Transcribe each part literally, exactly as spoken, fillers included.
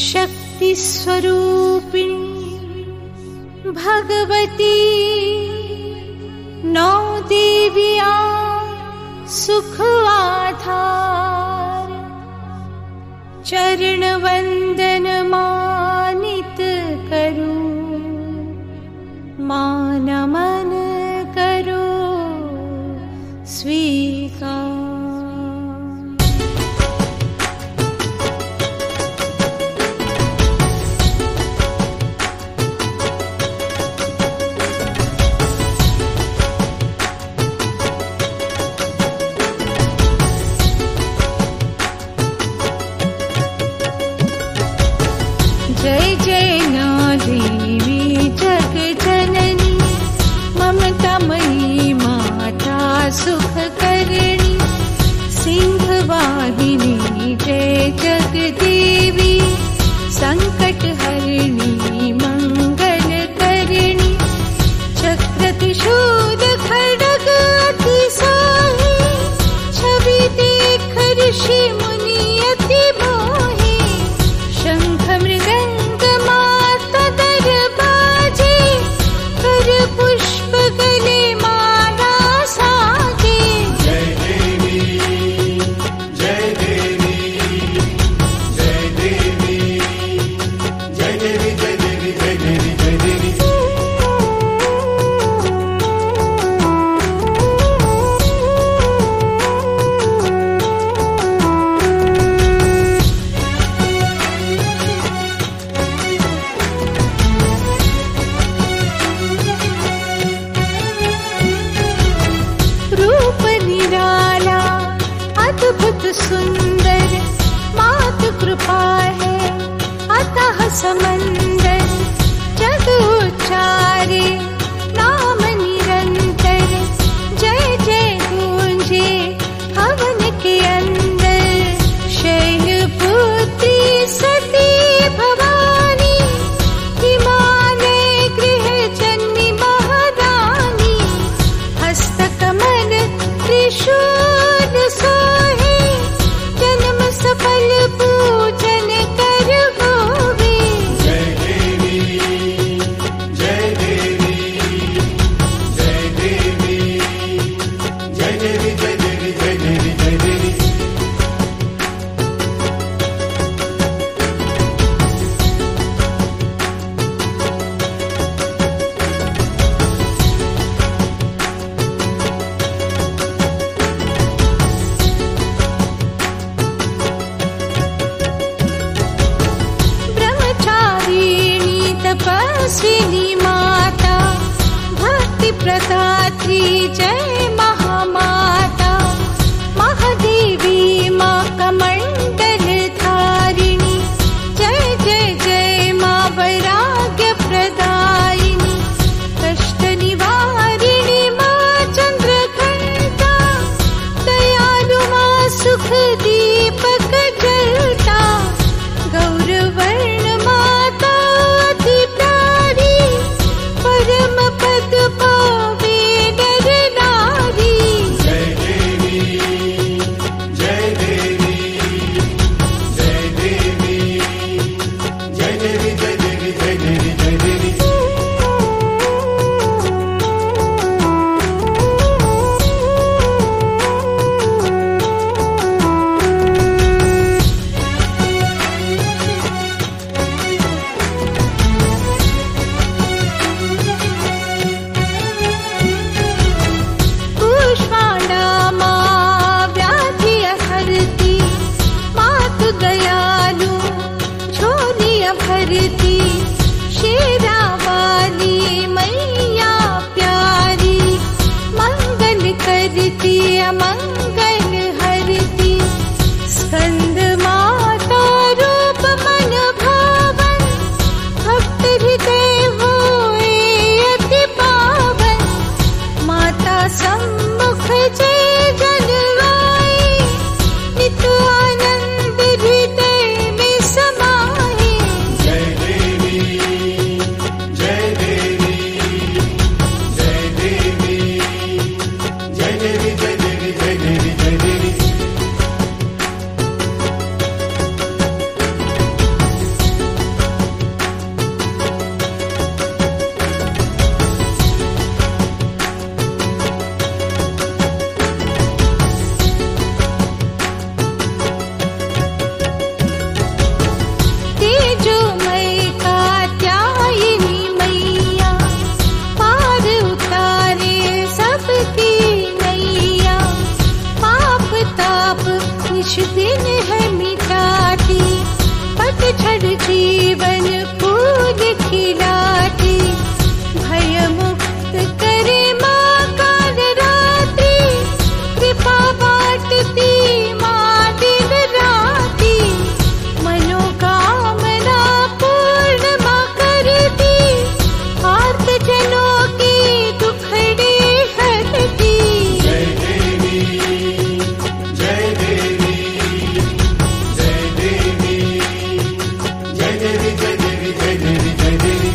शक्ति स्वरूपिणी भगवती नौ देविया सुख आधार, चरण वंदन मानित करूं, मान मन करो स्वीकार। जय जय नौ देवी जग जननी, ममतामयी माता सुख करणी, सिंहवाहिनी जय जग देवी, संकट हरिणी मंगल करणी, चक्र त्रिशूल खड्ग अति सोही, छवि देख ऋषि मुनि अति मोही, शंख मृदंग माता दरबाजे, कर पुष्प गले माला साजे। जय देवी जय देवी जय देवी जय देवी जय देवी जय देवी जय देवी। रूप निराला अद्भुत सुंदर, मातु कृपा है अतः समंदर, जग उच्चारे नाम निरंतर, जय जय गूंजे हवन के अंदर, शैलपुत्री सती भवानी, हिमालय गृह जन्मी महारानी, हस्तकमल त्रिशूल सोहे, जन्म सफल पूजन कर होवे। जय देवी जय देवी जय देवी जय देवी जय देवी जय देवी जय देवी। ब्रह्मचारिणी तपस्विनी माता, भक्ति प्रदात्री जय महामाता, महादेवी माँ कमंडल धारिणी, जय जय जय माँ वैराग्य प्रदायिनी, कष्ट निवारिणी माँ चंद्रघंटा, दयालु माँ सुख दीपक जलता, गौरवर्ण माता अति प्यारी, परम पद पावे नर नारी। जय देवी जय देवी जय देवी जय देवी जय देवी जय देवी जय देवी। कूष्मांडा माँ व्याधि हरती, मातु दयालु झोलियाँ भरती, शेरा वाली मैया प्यारी, मंगल करती अमंगल हरती, स्कंद माता रूप मन भावन, भक्त हृदय होए अति पावन, माता सम्मुख जय जन आई, नित आनंद हृदय है मिटाती, पतझड़ जीवन फूल खिलाती, भय मुक्त करे माँ काल रात्रि, कृपा बांटती माँ दिन राती, मनोकामना पूर्ण माँ करती, आर्त जनों की दुखड़ी हरती। जय देवी जय देवी जय देवी जय देवी जय देवी जय देवी जय देवी।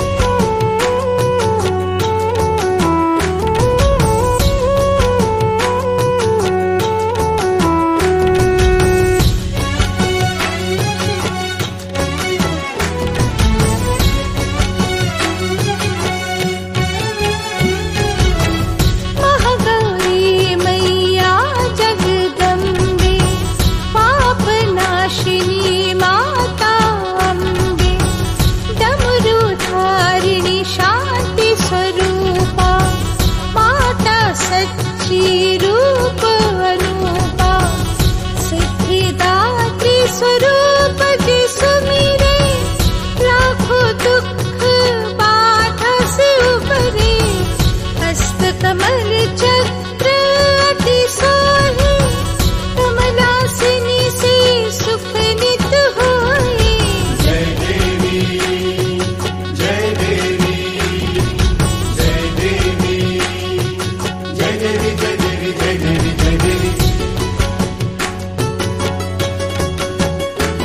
महागौरी मैया जगदम्बे, पाप नाशिनी माता अम्बे, डमरू धारिणी शांति स्वरूपा, माता सच्ची रूप अनूपा, सिद्धिदात्री स्वरूप जी सुमिरे, लाखों दुख बाधा से उबरे, हस्त कमल चक्र अति सोहे, कमलासिनी से सुख नित होए। जय देवी जय देवी जय देवी जय देवी जय देवी जय देवी जय देवी।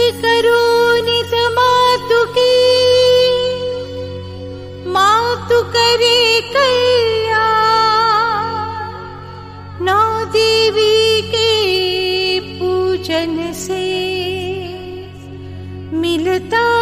करो नित मातु की, मातु करे कल्याण। नौ देवी के पूजन से मिलता